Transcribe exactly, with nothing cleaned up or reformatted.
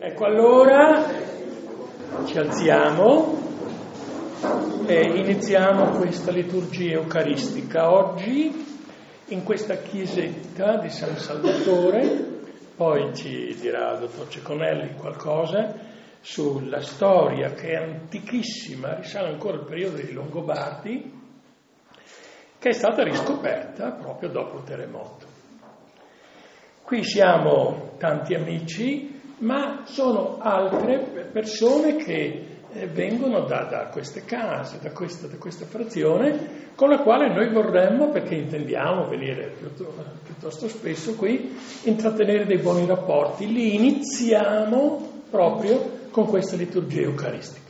Ecco, allora ci alziamo e iniziamo questa liturgia eucaristica oggi in questa chiesetta di San Salvatore. Poi ci dirà il dottor Ceconelli qualcosa sulla storia, che è antichissima, risale ancora al periodo dei Longobardi, che è stata riscoperta proprio dopo il terremoto. Qui siamo tanti amici, ma sono altre persone che eh, vengono da, da queste case, da questa, da questa frazione, con la quale noi vorremmo, perché intendiamo venire piuttosto, piuttosto spesso qui, intrattenere dei buoni rapporti. Li iniziamo proprio con questa liturgia eucaristica.